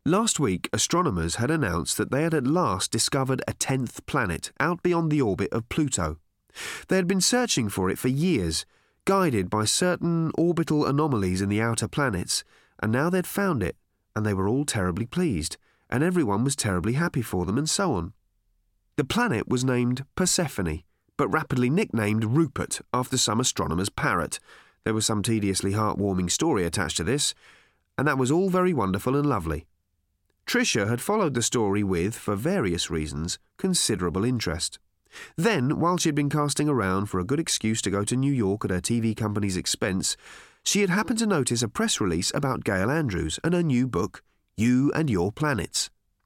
Last week, astronomers had announced that they had at last discovered a 10th planet out beyond the orbit of Pluto. They had been searching for it for years, guided by certain orbital anomalies in the outer planets, and now they'd found it, and they were all terribly pleased, and everyone was terribly happy for them, and so on. The planet was named Persephone, but rapidly nicknamed Rupert after some astronomer's parrot. There was some tediously heartwarming story attached to this, and that was all very wonderful and lovely. Tricia had followed the story with, for various reasons, considerable interest. Then, while she had been casting around for a good excuse to go to New York at her TV company's expense, she had happened to notice a press release about Gail Andrews and her new book, You and Your Planets.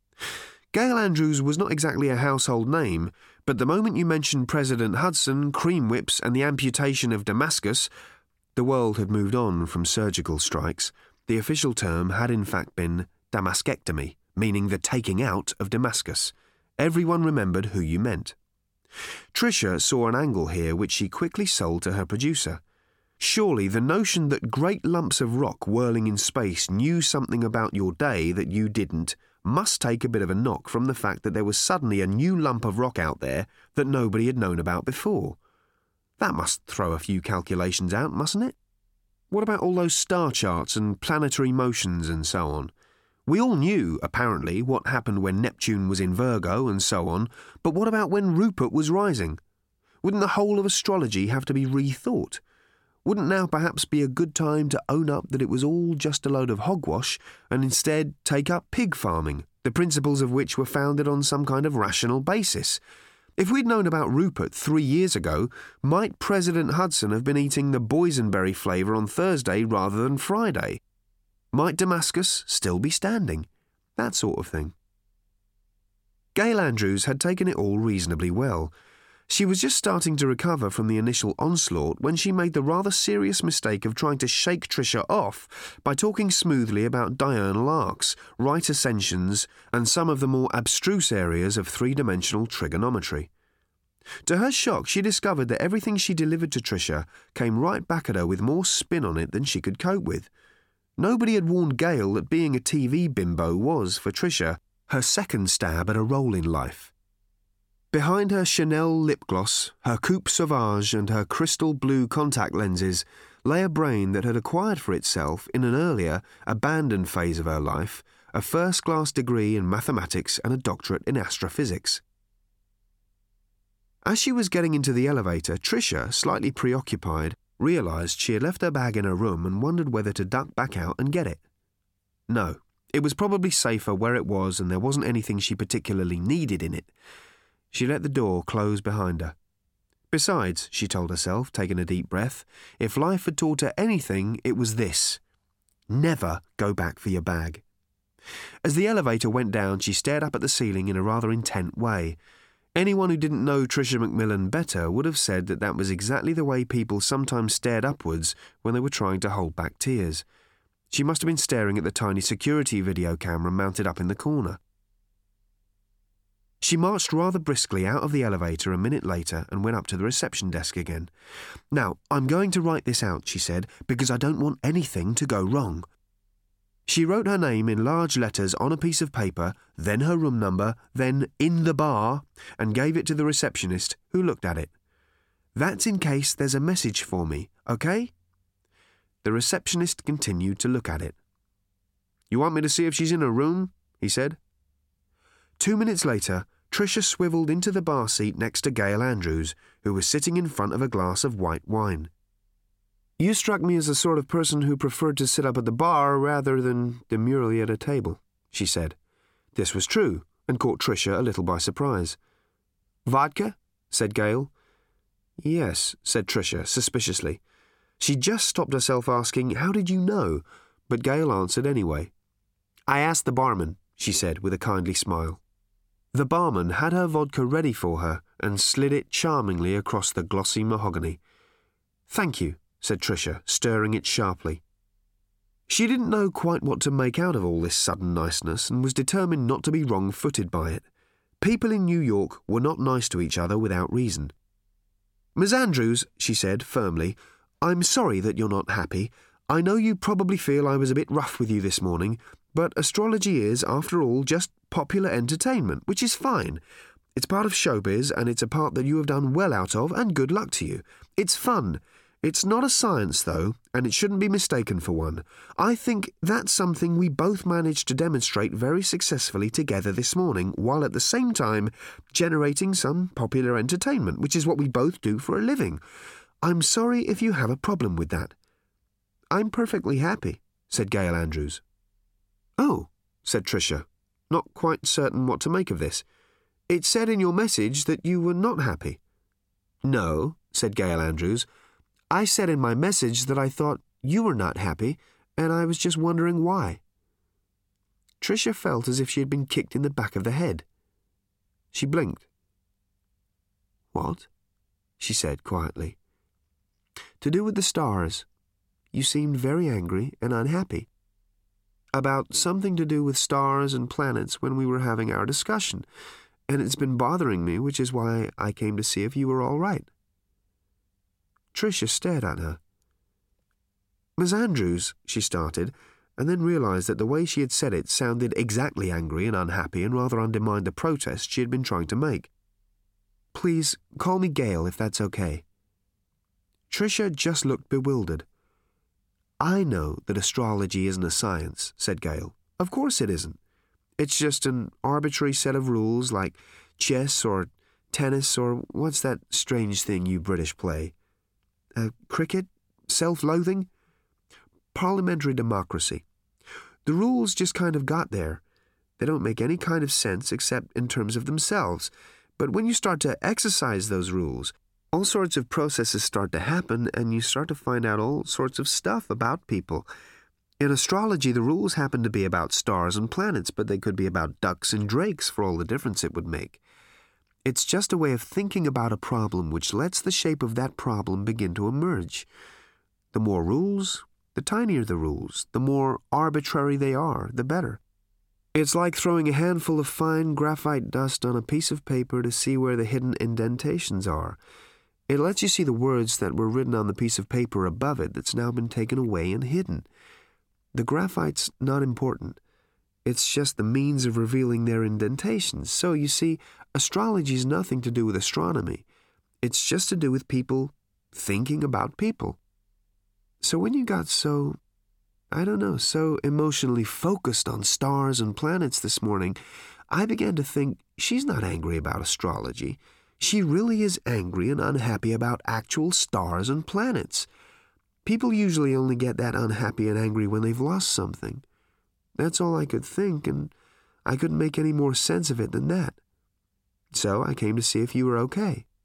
Gail Andrews was not exactly a household name, but the moment you mentioned President Hudson, cream whips, and the amputation of Damascus, the world had moved on from surgical strikes. The official term had in fact been Damascectomy, meaning the taking out of Damascus. Everyone remembered who you meant. Tricia saw an angle here which she quickly sold to her producer. Surely the notion that great lumps of rock whirling in space knew something about your day that you didn't must take a bit of a knock from the fact that there was suddenly a new lump of rock out there that nobody had known about before. That must throw a few calculations out, mustn't it? What about all those star charts and planetary motions and so on? We all knew, apparently, what happened when Neptune was in Virgo and so on, but what about when Rupert was rising? Wouldn't the whole of astrology have to be rethought? Wouldn't now perhaps be a good time to own up that it was all just a load of hogwash and instead take up pig farming, the principles of which were founded on some kind of rational basis? If we'd known about Rupert 3 years ago, might President Hudson have been eating the boysenberry flavour on Thursday rather than Friday? Might Damascus still be standing? That sort of thing. Gail Andrews had taken it all reasonably well. She was just starting to recover from the initial onslaught when she made the rather serious mistake of trying to shake Tricia off by talking smoothly about diurnal arcs, right ascensions, and some of the more abstruse areas of three-dimensional trigonometry. To her shock, she discovered that everything she delivered to Tricia came right back at her with more spin on it than she could cope with. Nobody had warned Gail that being a TV bimbo was, for Tricia, her second stab at a role in life. Behind her Chanel lip gloss, her coupe sauvage and her crystal blue contact lenses lay a brain that had acquired for itself, in an earlier, abandoned phase of her life, a first-class degree in mathematics and a doctorate in astrophysics. As she was getting into the elevator, Tricia, slightly preoccupied, realised she had left her bag in her room and wondered whether to duck back out and get it. No, it was probably safer where it was and there wasn't anything she particularly needed in it. She let the door close behind her. Besides, she told herself, taking a deep breath, if life had taught her anything, it was this: never go back for your bag. As the elevator went down, she stared up at the ceiling in a rather intent way. Anyone who didn't know Tricia McMillan better would have said that that was exactly the way people sometimes stared upwards when they were trying to hold back tears. She must have been staring at the tiny security video camera mounted up in the corner. She marched rather briskly out of the elevator a minute later and went up to the reception desk again. "Now, I'm going to write this out," she said, "because I don't want anything to go wrong." She wrote her name in large letters on a piece of paper, then her room number, then "in the bar," and gave it to the receptionist, who looked at it. "That's in case there's a message for me, okay?" The receptionist continued to look at it. "You want me to see if she's in her room?" he said. 2 minutes later, Tricia swivelled into the bar seat next to Gail Andrews, who was sitting in front of a glass of white wine. "You struck me as the sort of person who preferred to sit up at the bar rather than demurely at a table," she said. This was true, and caught Tricia a little by surprise. "Vodka?" said Gail. "Yes," said Tricia, suspiciously. She just stopped herself asking, "How did you know?" But Gail answered anyway. "I asked the barman," she said with a kindly smile. The barman had her vodka ready for her and slid it charmingly across the glossy mahogany. "Thank you," said Tricia, stirring it sharply. She didn't know quite what to make out of all this sudden niceness and was determined not to be wrong-footed by it. People in New York were not nice to each other without reason. "Miss Andrews," she said firmly, "I'm sorry that you're not happy. I know you probably feel I was a bit rough with you this morning, But astrology is, after all, just popular entertainment, which is fine. It's part of showbiz, and it's a part that you have done well out of, and good luck to you. It's fun. It's not a science, though, and it shouldn't be mistaken for one. I think that's something we both managed to demonstrate very successfully together this morning, while at the same time generating some popular entertainment, which is what we both do for a living. I'm sorry if you have a problem with that." "I'm perfectly happy," said Gail Andrews. "Oh," said Tricia, not quite certain what to make of this. "It said in your message that you were not happy." "No," said Gail Andrews. "I said in my message that I thought you were not happy, and I was just wondering why." Tricia felt as if she had been kicked in the back of the head. She blinked. "What?" she said quietly. "To do with the stars. You seemed very angry and unhappy. About something to do with stars and planets when we were having our discussion, and it's been bothering me, which is why I came to see if you were all right." Tricia stared at her. "Miss Andrews," she started, and then realized that the way she had said it sounded exactly angry and unhappy and rather undermined the protest she had been trying to make. "Please, call me Gail if that's okay." Tricia just looked bewildered. "I know that astrology isn't a science," said Gail. "Of course it isn't. It's just an arbitrary set of rules like chess or tennis or what's that strange thing you British play? Cricket? Self-loathing? Parliamentary democracy. The rules just kind of got there. They don't make any kind of sense except in terms of themselves. But when you start to exercise those rules, all sorts of processes start to happen, and you start to find out all sorts of stuff about people. In astrology, the rules happen to be about stars and planets, but they could be about ducks and drakes for all the difference it would make. It's just a way of thinking about a problem which lets the shape of that problem begin to emerge. The more rules, the tinier the rules, the more arbitrary they are, the better. It's like throwing a handful of fine graphite dust on a piece of paper to see where the hidden indentations are. It lets you see the words that were written on the piece of paper above it that's now been taken away and hidden. The graphite's not important. It's just the means of revealing their indentations. So, you see, astrology's nothing to do with astronomy. It's just to do with people thinking about people. So when you got so emotionally focused on stars and planets this morning, I began to think she's not angry about astrology. She really is angry and unhappy about actual stars and planets. People usually only get that unhappy and angry when they've lost something. That's all I could think, and I couldn't make any more sense of it than that. So I came to see if you were okay.